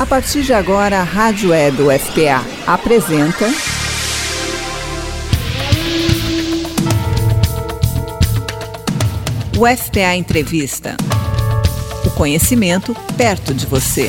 A partir de agora, a Rádio Web UFPA apresenta... UFPA Entrevista. O conhecimento perto de você.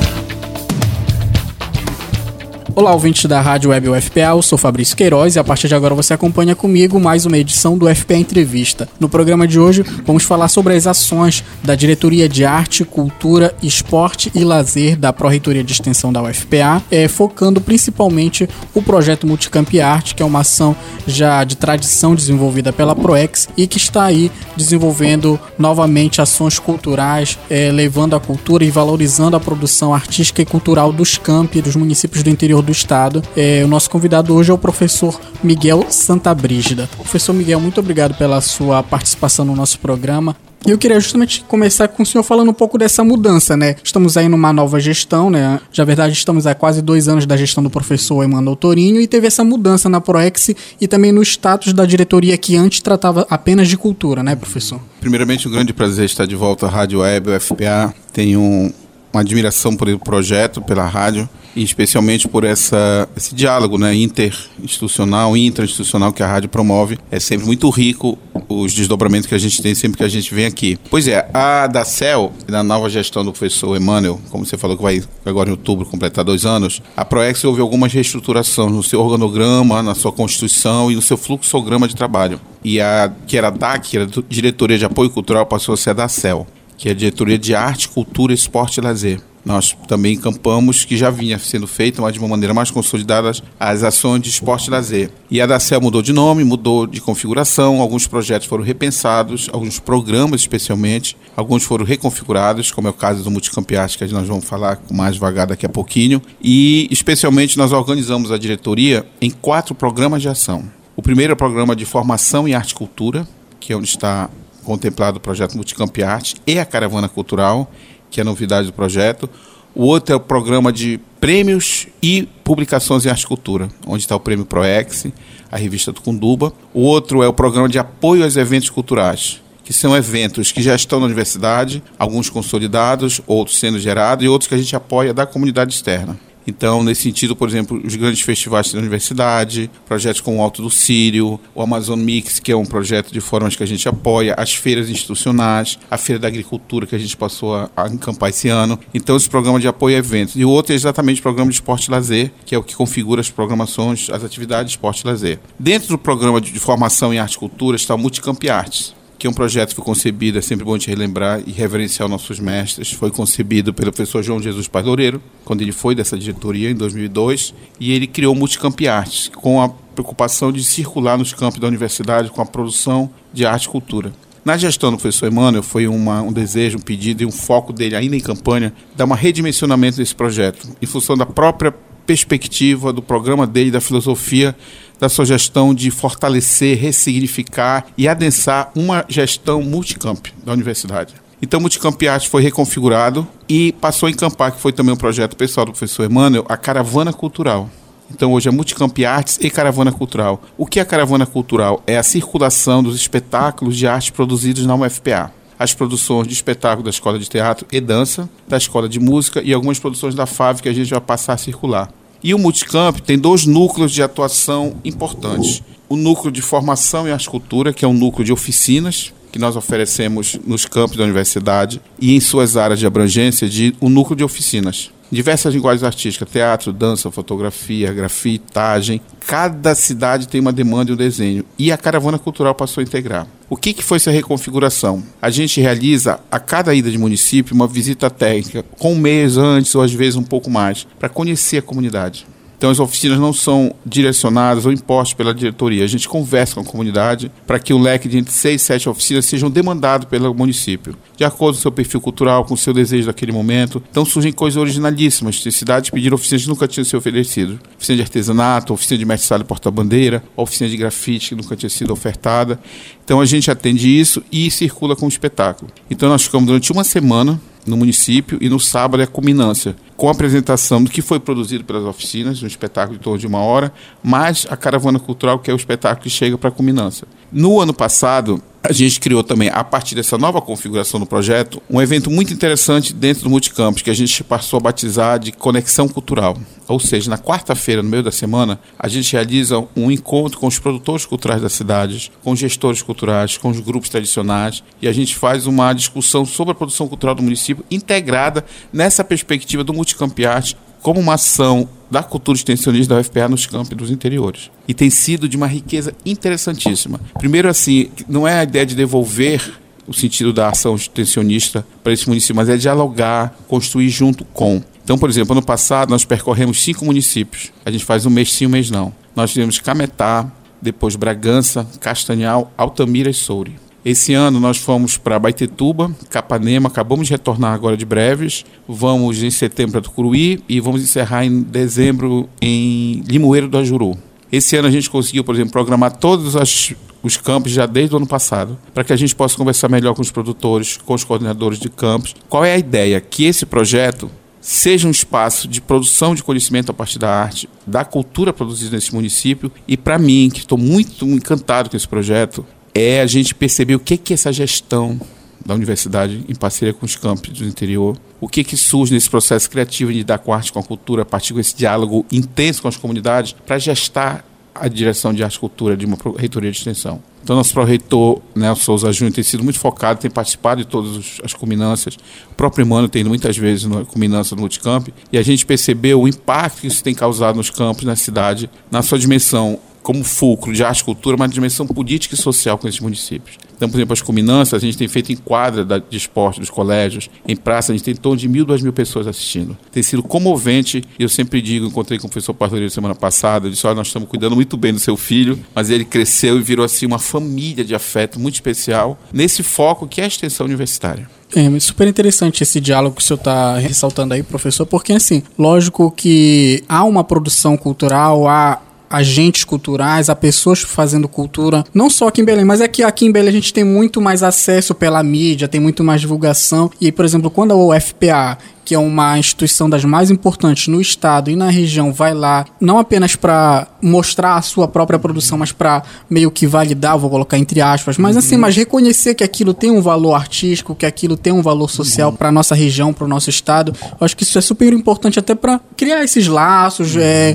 Olá, ouvintes da Rádio Web UFPA, eu sou Fabrício Queiroz e a partir de agora você acompanha comigo mais uma edição do UFPA Entrevista. No programa de hoje vamos falar sobre as ações da Diretoria de Arte, Cultura, Esporte e Lazer da Pró-Reitoria de Extensão da UFPA, focando principalmente o projeto Multicamp Arte, que é uma ação já de tradição desenvolvida pela Proex e que está aí desenvolvendo novamente ações culturais, levando a cultura e valorizando a produção artística e cultural dos campi dos municípios do interior do estado. O nosso convidado hoje é o professor Miguel Santabrígida. Professor Miguel, muito obrigado pela sua participação no nosso programa. Eu queria justamente começar com o senhor falando um pouco dessa mudança, né? Estamos aí numa nova gestão, né? Na verdade, estamos há quase 2 anos da gestão do professor Emanuel Torinho e teve essa mudança na Proex e também no status da diretoria que antes tratava apenas de cultura, né, professor? Primeiramente, um grande prazer estar de volta à Rádio Web UFPA. Tenho uma admiração por o projeto, pela rádio, e especialmente por esse diálogo, né, interinstitucional que a rádio promove. É sempre muito rico os desdobramentos que a gente tem sempre que a gente vem aqui. Pois é, a DACEL, na nova gestão do professor Emanuel, como você falou que vai agora em outubro completar 2 anos, a Proex houve algumas reestruturações no seu organograma, na sua constituição e no seu fluxograma de trabalho. E que era a DAC, que era a Diretoria de Apoio Cultural, passou a ser a DACEL, que é a Diretoria de Arte, Cultura, Esporte e Lazer. Nós também encampamos que já vinha sendo feita, mas de uma maneira mais consolidada, as ações de esporte e lazer. E a DACEL mudou de nome, mudou de configuração, alguns projetos foram repensados, alguns programas especialmente, alguns foram reconfigurados, como é o caso do Multicamp Arte, que nós vamos falar mais devagar daqui a pouquinho. E, especialmente, nós organizamos a diretoria em 4 programas de ação. O primeiro é o programa de formação em arte e cultura, que é onde está contemplado o projeto Multicamp Arte e a Caravana Cultural, que é a novidade do projeto. O outro é o programa de prêmios e publicações em arte e cultura, onde está o prêmio Proex, a revista do Cunduba. O outro é o programa de apoio aos eventos culturais, que são eventos que já estão na universidade, alguns consolidados, outros sendo gerados e outros que a gente apoia da comunidade externa. Então, nesse sentido, por exemplo, os grandes festivais da universidade, projetos como o Alto do Sírio, o Amazon Mix, que é um projeto de formas que a gente apoia, as feiras institucionais, a Feira da Agricultura, que a gente passou a encampar esse ano. Então, esse programa de apoio a eventos. E o outro é exatamente o programa de esporte e lazer, que é o que configura as programações, as atividades de esporte e lazer. Dentro do programa de formação em arte e cultura está o Multicamp Artes, que é um projeto que foi concebido, é sempre bom te relembrar e reverenciar os nossos mestres. Foi concebido pelo professor João Jesus Paz Loureiro, quando ele foi dessa diretoria, em 2002, e ele criou o Multicamp Artes, com a preocupação de circular nos campos da universidade com a produção de arte e cultura. Na gestão do professor Emanuel, foi um desejo, um pedido e um foco dele, ainda em campanha, dar um redimensionamento desse projeto, em função da própria perspectiva do programa dele, da filosofia da sua gestão de fortalecer, ressignificar e adensar uma gestão multicamp da universidade. Então, o Multicamp Arte foi reconfigurado e passou a encampar, que foi também um projeto pessoal do professor Emanuel, a Caravana Cultural. Então, hoje é Multicamp Artes e Caravana Cultural. O que é a Caravana Cultural? É a circulação dos espetáculos de arte produzidos na UFPA. As produções de espetáculo da Escola de Teatro e Dança, da Escola de Música e algumas produções da FAV que a gente vai passar a circular. E o Multicamp tem 2 núcleos de atuação importantes. O núcleo de formação em arte e cultura, que é um núcleo de oficinas, que nós oferecemos nos campos da universidade, e em suas áreas de abrangência, um núcleo de oficinas. Diversas linguagens artísticas, teatro, dança, fotografia, grafitagem. Cada cidade tem uma demanda e um desenho. E a Caravana Cultural passou a integrar. O que foi essa reconfiguração? A gente realiza, a cada ida de município, uma visita técnica, com 1 mês antes ou às vezes um pouco mais, para conhecer a comunidade. Então, as oficinas não são direcionadas ou impostas pela diretoria. A gente conversa com a comunidade para que o leque de entre 6 e 7 oficinas sejam demandados pelo município, de acordo com o seu perfil cultural, com o seu desejo daquele momento. Então, surgem coisas originalíssimas. Tem cidades que pediram oficinas que nunca tinham sido oferecidas. Oficina de artesanato, oficina de mestre-sala e porta-bandeira, oficina de grafite que nunca tinha sido ofertada. Então, a gente atende isso e circula com o espetáculo. Então, nós ficamos durante 1 semana no município e no sábado é a culminância, com a apresentação do que foi produzido pelas oficinas, um espetáculo de torno de 1 hora, mais a Caravana Cultural, que é o espetáculo que chega para a culminância. No ano passado, a gente criou também, a partir dessa nova configuração do projeto, um evento muito interessante dentro do Multicampus, que a gente passou a batizar de Conexão Cultural. Ou seja, na quarta-feira, no meio da semana, a gente realiza um encontro com os produtores culturais das cidades, com os gestores culturais, com os grupos tradicionais, e a gente faz uma discussão sobre a produção cultural do município, integrada nessa perspectiva do Multicamp Arte, como uma ação da cultura extensionista da UFPA nos campos dos interiores. E tem sido de uma riqueza interessantíssima. Primeiro, assim, não é a ideia de devolver o sentido da ação extensionista para esse município, mas é dialogar, construir junto com. Então, por exemplo, ano passado nós percorremos 5 municípios. A gente faz um mês sim, um mês não. Nós tivemos Cametá, depois Bragança, Castanhal, Altamira e Soure. Esse ano nós fomos para Baitetuba, Capanema, acabamos de retornar agora de Breves, vamos em setembro para Tucuruí e vamos encerrar em dezembro em Limoeiro do Ajuru. Esse ano a gente conseguiu, por exemplo, programar todos os campos já desde o ano passado, para que a gente possa conversar melhor com os produtores, com os coordenadores de campos. Qual é a ideia? Que esse projeto seja um espaço de produção de conhecimento a partir da arte, da cultura produzida nesse município, e para mim, que estou muito encantado com esse projeto, é a gente perceber o que é essa gestão da universidade em parceria com os campos do interior, o que surge nesse processo criativo de lidar com a arte, com a cultura, a partir desse diálogo intenso com as comunidades, para gestar a direção de arte e cultura de uma reitoria de extensão. Então, nosso pró-reitor, Nelson Souza Júnior, tem sido muito focado, tem participado de todas as culminâncias. O próprio Emmanuel tem ido muitas vezes na culminância do Multicamp, e a gente percebeu o impacto que isso tem causado nos campos, na cidade, na sua dimensão como fulcro de arte e cultura, uma dimensão política e social com esses municípios. Então, por exemplo, as culminâncias a gente tem feito em quadra de esporte dos colégios, em praça, a gente tem em torno de 1.000, 2.000 pessoas assistindo. Tem sido comovente, e eu sempre digo, encontrei com o professor Pardoreiro semana passada, eu disse, olha, nós estamos cuidando muito bem do seu filho, mas ele cresceu e virou assim uma família de afeto muito especial, nesse foco que é a extensão universitária. É super interessante esse diálogo que o senhor está ressaltando aí, professor, porque, assim, lógico que há uma produção cultural, há agentes culturais, há pessoas fazendo cultura, não só aqui em Belém, mas é que aqui em Belém a gente tem muito mais acesso pela mídia, tem muito mais divulgação, e, por exemplo, quando a UFPA, que é uma instituição das mais importantes no estado e na região, vai lá, não apenas para mostrar a sua própria produção, mas para meio que validar, vou colocar entre aspas, mas assim, mas reconhecer que aquilo tem um valor artístico, que aquilo tem um valor social para a nossa região, para o nosso estado. Eu acho que isso é super importante até para criar esses laços,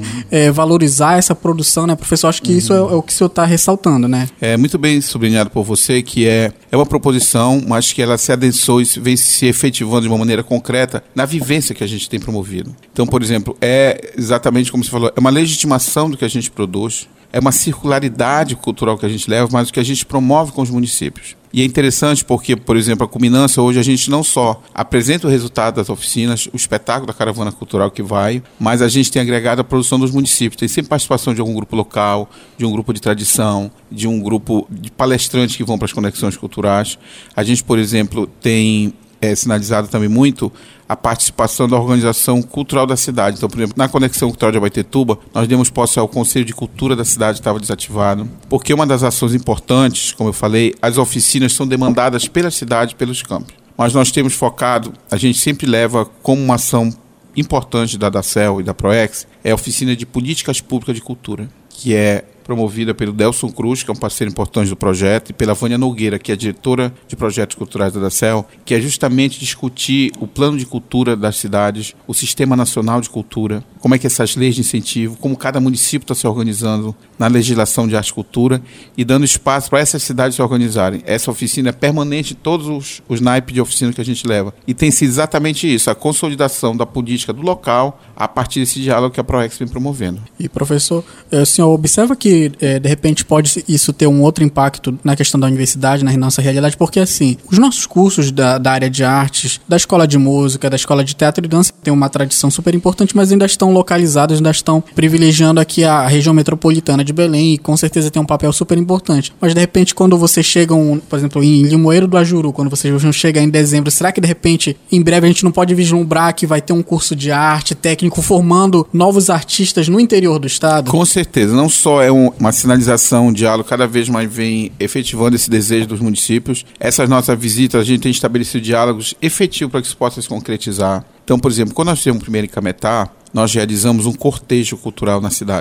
valorizar essa produção, né, professor? Acho que isso é o que o senhor está ressaltando, né? É muito bem sublinhado por você, que é uma proposição, mas que ela se adensou e vem se efetivando de uma maneira concreta na vivência que a gente tem promovido. Então, por exemplo, é exatamente como você falou, é uma legitimação do que a gente produz, é uma circularidade cultural que a gente leva, mas o que a gente promove com os municípios. E é interessante porque, por exemplo, a culminância, hoje a gente não só apresenta o resultado das oficinas, o espetáculo da caravana cultural que vai, mas a gente tem agregado a produção dos municípios. Tem sempre participação de algum grupo local, de um grupo de tradição, de um grupo de palestrantes que vão para as conexões culturais. A gente, por exemplo, tem sinalizado também muito a participação da organização cultural da cidade. Então, por exemplo, na Conexão Cultural de Abaetetuba, nós demos posse ao Conselho de Cultura da cidade, que estava desativado, porque uma das ações importantes, como eu falei, as oficinas são demandadas pela cidade, pelos campos. Mas nós temos focado, a gente sempre leva como uma ação importante da DACEL e da PROEX, é a Oficina de Políticas Públicas de Cultura, que é promovida pelo Delson Cruz, que é um parceiro importante do projeto, e pela Vânia Nogueira, que é a diretora de projetos culturais da DACEL, que é justamente discutir o plano de cultura das cidades, o Sistema Nacional de Cultura, como é que essas leis de incentivo, como cada município está se organizando na legislação de arte e cultura, e dando espaço para essas cidades se organizarem. Essa oficina é permanente em todos os naipes de oficina que a gente leva. E tem sido exatamente isso, a consolidação da política do local a partir desse diálogo que a PROEX vem promovendo. E, professor, o senhor observa que de repente pode isso ter um outro impacto na questão da universidade, na nossa realidade, porque assim, os nossos cursos da área de artes, da escola de música, da escola de teatro e dança têm uma tradição super importante, mas ainda estão localizados, ainda estão privilegiando aqui a região metropolitana de Belém, e com certeza tem um papel super importante. Mas de repente quando você chega, por exemplo, em Limoeiro do Ajuru, quando você chega em dezembro, será que de repente, em breve a gente não pode vislumbrar que vai ter um curso de arte técnico formando novos artistas no interior do estado? Com certeza, não só é uma sinalização, um diálogo, cada vez mais vem efetivando esse desejo dos municípios. Essas nossas visitas, a gente tem estabelecido diálogos efetivos para que isso possa se concretizar. Então, por exemplo, quando nós tivemos primeiro em Cametá, nós realizamos um cortejo cultural na cidade.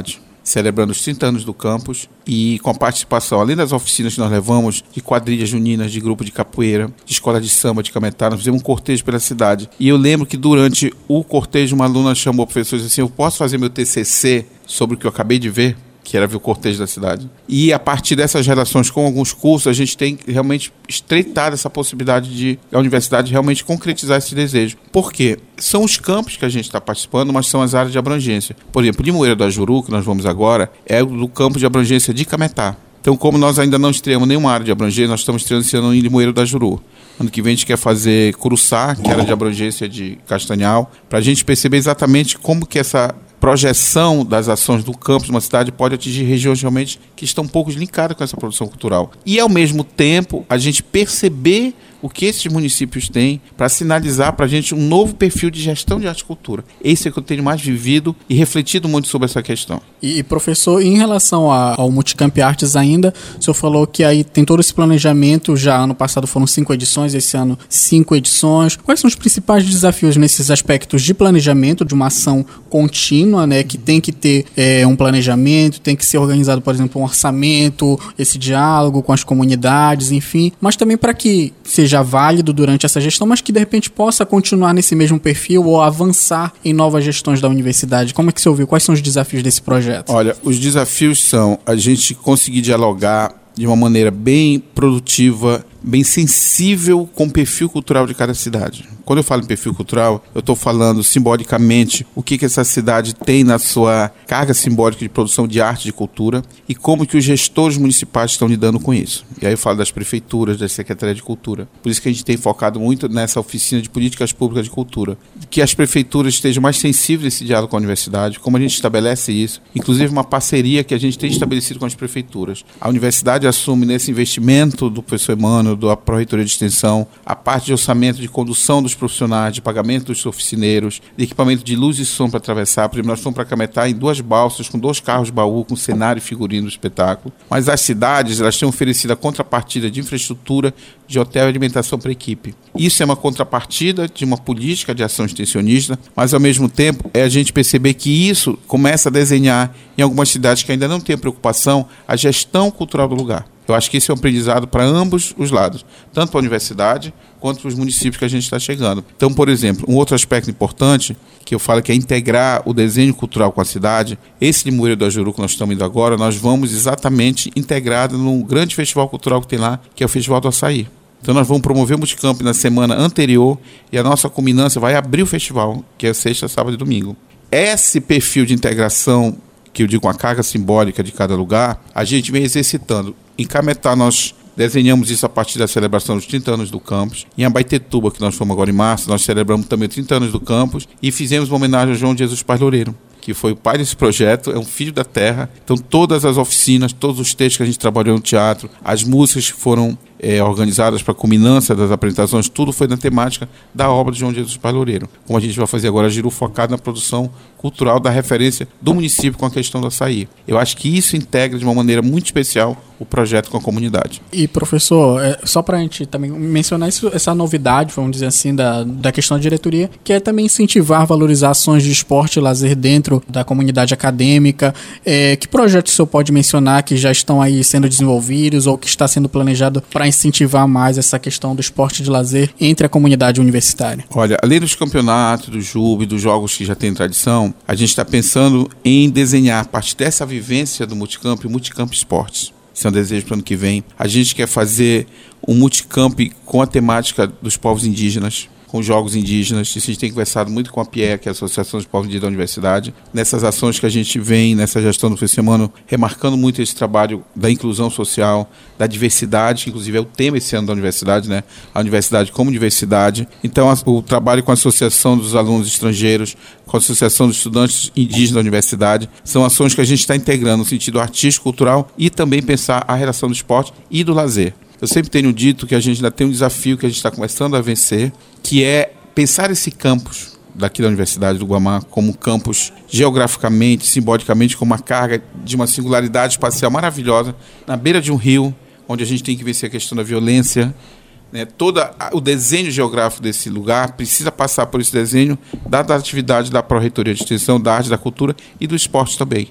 celebrando os 30 anos do campus e com a participação, além das oficinas que nós levamos, de quadrilhas juninas, de grupo de capoeira, de escola de samba, de cametá, nós fizemos um cortejo pela cidade. E eu lembro que durante o cortejo uma aluna chamou o professor e disse assim, eu posso fazer meu TCC sobre o que eu acabei de ver? Que era ver o cortejo da cidade. E a partir dessas relações com alguns cursos, a gente tem realmente estreitado essa possibilidade de a universidade realmente concretizar esse desejo. Por quê? São os campos que a gente está participando, mas são as áreas de abrangência. Por exemplo, Limoeiro do Ajuru, que nós vamos agora, é do campo de abrangência de Cametá. Então, como nós ainda não estreamos nenhuma área de abrangência, nós estamos estreando esse ano em Limoeiro do Ajuru. Ano que vem a gente quer fazer Curuçá, que era de abrangência de Castanhal, para a gente perceber exatamente como que essa projeção das ações do campus de uma cidade pode atingir regiões realmente que estão pouco linkadas com essa produção cultural. E, ao mesmo tempo, a gente perceber o que esses municípios têm para sinalizar para a gente um novo perfil de gestão de arte e cultura. Esse é que eu tenho mais vivido e refletido muito sobre essa questão. E professor, em relação ao Multicamp Artes ainda, o senhor falou que aí tem todo esse planejamento, já ano passado foram 5 edições, esse ano 5 edições. Quais são os principais desafios nesses aspectos de planejamento, de uma ação contínua, né, que tem que ter um planejamento, tem que ser organizado, por exemplo, um orçamento, esse diálogo com as comunidades, enfim, mas também para que seja válido durante essa gestão, mas que de repente possa continuar nesse mesmo perfil ou avançar em novas gestões da universidade. Como é que você ouviu? Quais são os desafios desse projeto? Olha, os desafios são a gente conseguir dialogar de uma maneira bem produtiva, bem sensível com o perfil cultural de cada cidade. Quando eu falo em perfil cultural, eu estou falando simbolicamente o que essa cidade tem na sua carga simbólica de produção de arte e de cultura e como que os gestores municipais estão lidando com isso. E aí eu falo das prefeituras, da Secretaria de Cultura. Por isso que a gente tem focado muito nessa oficina de políticas públicas de cultura. Que as prefeituras estejam mais sensíveis a esse diálogo com a universidade, como a gente estabelece isso. Inclusive uma parceria que a gente tem estabelecido com as prefeituras. A universidade assume nesse investimento do professor Emmanuel, da Pró-Reitoria de Extensão, a parte de orçamento de condução dos profissionais, de pagamento dos oficineiros, de equipamento de luz e som para atravessar. Por exemplo, nós fomos para Cametá em 2 balsas, com 2 carros baú, com cenário e figurino do espetáculo. Mas as cidades, elas têm oferecido a contrapartida de infraestrutura, de hotel e alimentação para a equipe. Isso é uma contrapartida de uma política de ação extensionista, mas ao mesmo tempo é a gente perceber que isso começa a desenhar em algumas cidades que ainda não têm preocupação a gestão cultural do lugar. Eu acho que esse é um aprendizado para ambos os lados, tanto para a universidade quanto para os municípios que a gente está chegando. Então, por exemplo, um outro aspecto importante que eu falo que é integrar o desenho cultural com a cidade. Esse Limoeiro do Ajuru que nós estamos indo agora, nós vamos exatamente integrado num grande festival cultural que tem lá, que é o Festival do Açaí. Então nós vamos promover o Multicamp na semana anterior e a nossa culminância vai abrir o festival, que é sexta, sábado e domingo. Esse perfil de integração, que eu digo com a carga simbólica de cada lugar, a gente vem exercitando. Em Cametá nós desenhamos isso a partir da celebração dos 30 anos do campus. Em Abaetetuba, que nós fomos agora em março, nós celebramos também 30 anos do campus e fizemos uma homenagem a João Jesus Paz Loureiro, que foi o pai desse projeto, é um filho da terra. Então todas as oficinas, todos os textos que a gente trabalhou no teatro, as músicas que foram organizadas para a culminância das apresentações, tudo foi na temática da obra de João Jesus Paz Loureiro. Como a gente vai fazer agora, Giru focado na produção cultural da referência do município com a questão do açaí. Eu acho que isso integra de uma maneira muito especial o projeto com a comunidade. E professor, só para a gente também mencionar essa novidade, vamos dizer assim, da questão da diretoria, que é também incentivar, valorizar ações de esporte e lazer dentro da comunidade acadêmica. Que projetos o senhor pode mencionar que já estão aí sendo desenvolvidos ou que está sendo planejado para incentivar mais essa questão do esporte de lazer entre a comunidade universitária? Olha, além dos campeonatos, do JUB, dos jogos que já tem tradição, a gente está pensando em desenhar, a partir dessa vivência do Multicamp, o Multicamp Esportes. Esse é um desejo para o ano que vem. A gente quer fazer um Multicamp com a temática dos povos indígenas, com jogos indígenas. Isso a gente tem conversado muito com a PIE, que é a Associação dos Povos Indígenas da Universidade. Nessas ações que a gente vem, nessa gestão do professor Emmanuel, remarcando muito esse trabalho da inclusão social, da diversidade, que inclusive é o tema esse ano da universidade, né? A universidade como diversidade. Então, o trabalho com a Associação dos Alunos Estrangeiros, com a Associação dos Estudantes Indígenas da Universidade, são ações que a gente está integrando no sentido artístico, cultural e também pensar a relação do esporte e do lazer. Eu sempre tenho dito que a gente ainda tem um desafio que a gente está começando a vencer, que é pensar esse campus daqui da Universidade do Guamá como um campus geograficamente, simbolicamente, com uma carga de uma singularidade espacial maravilhosa, na beira de um rio, onde a gente tem que vencer a questão da violência. Todo o desenho geográfico desse lugar precisa passar por esse desenho da atividade da Pró-Reitoria de Extensão, da arte, da cultura e do esporte também.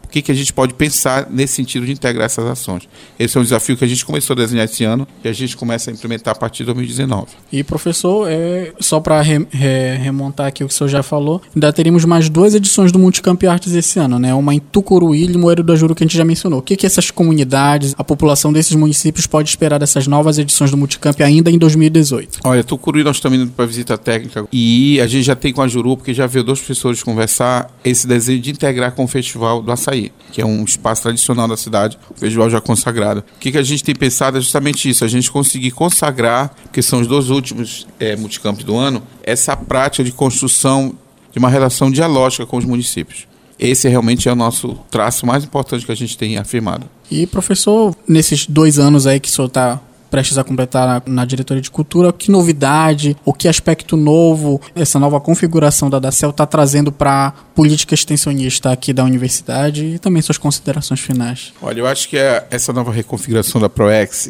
o que a gente pode pensar nesse sentido de integrar essas ações. Esse é um desafio que a gente começou a desenhar esse ano e a gente começa a implementar a partir de 2019. E, professor, só para remontar aqui o que o senhor já falou, ainda teríamos mais 2 edições do Multicamp Artes esse ano, né? Uma em Tucuruí e Limoeiro do Ajuru, que a gente já mencionou. O que essas comunidades, a população desses municípios pode esperar dessas novas edições do Multicamp ainda em 2018? Olha, Tucuruí nós estamos indo para visita técnica e a gente já tem com a Ajuru, porque já veio 2 professores conversar, esse desejo de integrar com o Festival do Açaí, que é um espaço tradicional da cidade, o festival já consagrado. O que a gente tem pensado é justamente isso, a gente conseguir consagrar, porque são os 2 últimos multicamps do ano, essa prática de construção de uma relação dialógica com os municípios. Esse realmente é o nosso traço mais importante que a gente tem afirmado. E, professor, nesses 2 anos aí que o senhor está prestes a completar na diretoria de cultura, que novidade, ou que aspecto novo essa nova configuração da DACEL está trazendo para a política extensionista aqui da universidade e também suas considerações finais? Olha, eu acho que essa nova reconfiguração da PROEX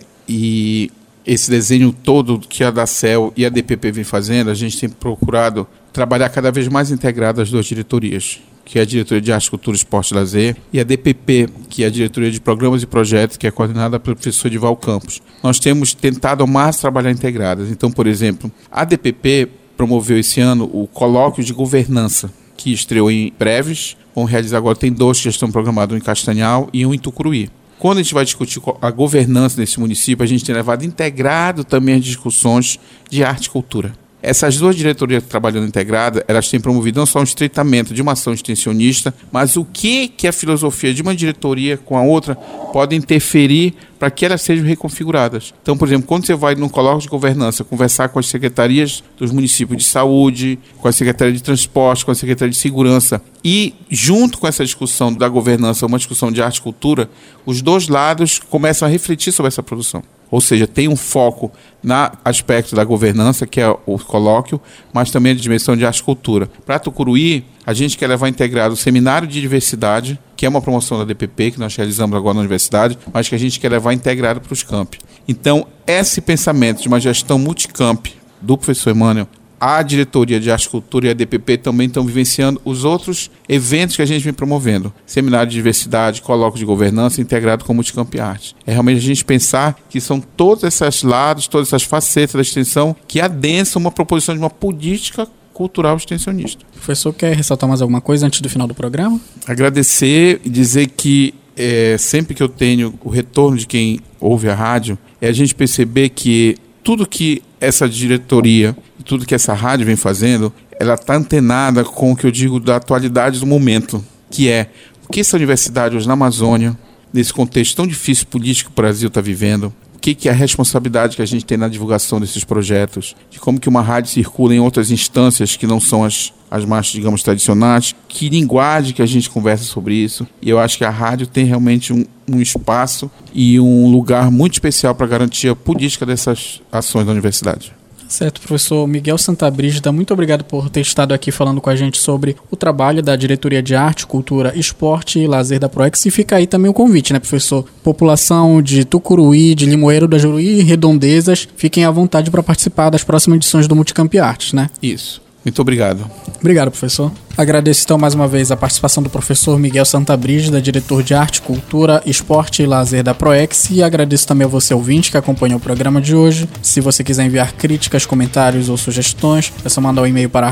e esse desenho todo que a DACEL e a DPP vem fazendo, a gente tem procurado trabalhar cada vez mais integrado as 2 diretorias, que é a Diretoria de Arte, Cultura, Esporte e Lazer, e a DPP, que é a Diretoria de Programas e Projetos, que é coordenada pelo professor Edival Campos. Nós temos tentado ao máximo trabalhar integradas. Então, por exemplo, a DPP promoveu esse ano o colóquio de governança, que estreou em Breves. Vamos realizar agora, tem 2 que já estão programados, um em Castanhal e um em Tucuruí. Quando a gente vai discutir a governança desse município, a gente tem levado integrado também as discussões de arte e cultura. Essas 2 diretorias trabalhando integrada, elas têm promovido não só um estreitamento de uma ação extensionista, mas o que a filosofia de uma diretoria com a outra pode interferir para que elas sejam reconfiguradas. Então, por exemplo, quando você vai num colóquio de governança conversar com as secretarias dos municípios de saúde, com a Secretaria de Transporte, com a Secretaria de Segurança, e junto com essa discussão da governança, uma discussão de arte e cultura, os 2 lados começam a refletir sobre essa produção. Ou seja, tem um foco no aspecto da governança, que é o colóquio, mas também a dimensão de arte e cultura. Para Tucuruí, a gente quer levar integrado o Seminário de Diversidade, que é uma promoção da DPP, que nós realizamos agora na universidade, mas que a gente quer levar integrado para os campi. Então, esse pensamento de uma gestão multicamp do professor Emmanuel, a diretoria de arte e cultura e a DPP também estão vivenciando os outros eventos que a gente vem promovendo. Seminário de diversidade, colóquio de governança integrado com Multicamp Arte. É realmente a gente pensar que são todos esses lados, todas essas facetas da extensão que adensam uma proposição de uma política cultural extensionista. O professor quer ressaltar mais alguma coisa antes do final do programa? Agradecer e dizer que sempre que eu tenho o retorno de quem ouve a rádio, é a gente perceber que tudo que essa diretoria e tudo que essa rádio vem fazendo, ela está antenada com o que eu digo da atualidade do momento, que é o que essa universidade hoje na Amazônia, nesse contexto tão difícil político que o Brasil está vivendo, o que é a responsabilidade que a gente tem na divulgação desses projetos, de como que uma rádio circula em outras instâncias que não são as mais, digamos, tradicionais, que linguagem que a gente conversa sobre isso. E eu acho que a rádio tem realmente um espaço e um lugar muito especial para garantir a política dessas ações da universidade. Certo, professor Miguel Santabrígida, muito obrigado por ter estado aqui falando com a gente sobre o trabalho da Diretoria de Arte, Cultura, Esporte e Lazer da PROEX. E fica aí também o convite, né, professor? População de Tucuruí, de Limoeiro do Ajuru e Redondezas, fiquem à vontade para participar das próximas edições do Multicamp Artes, né? Isso. Muito obrigado. Obrigado, professor. Agradeço então mais uma vez a participação do professor Miguel Santabrígida, diretor de Arte, Cultura, Esporte e Lazer da PROEX, e agradeço também a você ouvinte que acompanhou o programa de hoje. Se você quiser enviar críticas, comentários ou sugestões, é só mandar um e-mail para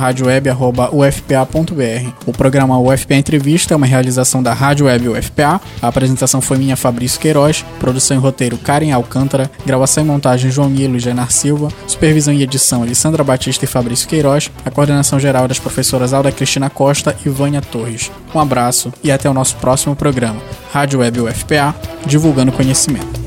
radioweb@ufpa.br. O programa UFPA Entrevista é uma realização da Rádio Web UFPA. A apresentação foi minha, Fabrício Queiroz, produção e roteiro Karen Alcântara, gravação e montagem João Nilo e Genar Silva, supervisão e edição Alessandra Batista e Fabrício Queiroz, a coordenação geral das professoras Alda Cristina Costa e Vânia Torres. Um abraço e até o nosso próximo programa. Rádio Web UFPA, divulgando conhecimento.